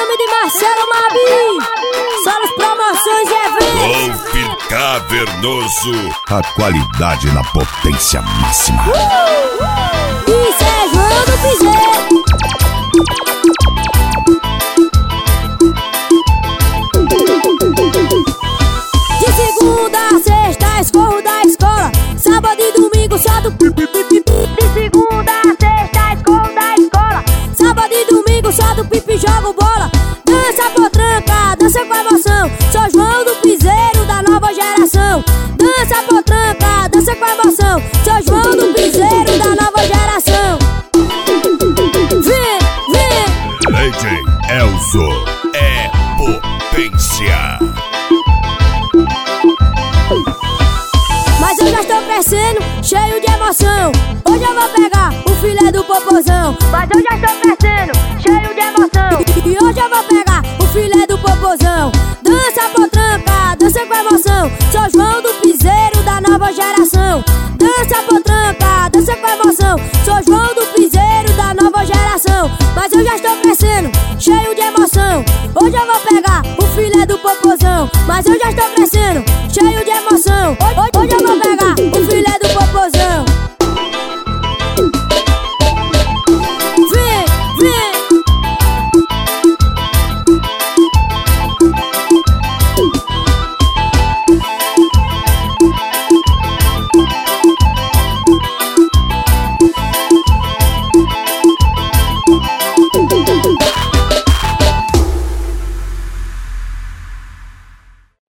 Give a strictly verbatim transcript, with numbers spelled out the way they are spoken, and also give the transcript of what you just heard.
nome de Marcelo Mabi. Solos Promoções e Eventos. Golpe cavernoso. A qualidade na potência máxima. Uh! Isso é João do Piseiro. De segunda a sexta escorro da escola. Sábado e domingo só do pipi. De segunda a sexta escorro da escola. Sábado e domingo só do pipi jogo bola. Dança potranca, dança com emoção. Sou João do Piseiro da nova geração. Dança potranca, dança com emoção. Sou João do Piseiro da nova geração. Vem, vem. Lady Elzo é potência. Mas eu já estou crescendo, cheio de emoção. Hoje eu vou pegar o filé do popozão. Mas eu já estou crescendo, cheio de emoção. E hoje eu vou pegar o filé do popozão. Dança potranca, dança com emoção. Sou João do Piseiro da nova geração. Dança potranca, dança com emoção. Sou João do Piseiro da nova geração. Mas eu já estou crescendo, cheio de emoção. Hoje eu vou pegar o filé do popozão. Mas eu já estou crescendo, cheio de emoção. Hoje, hoje eu vou pegar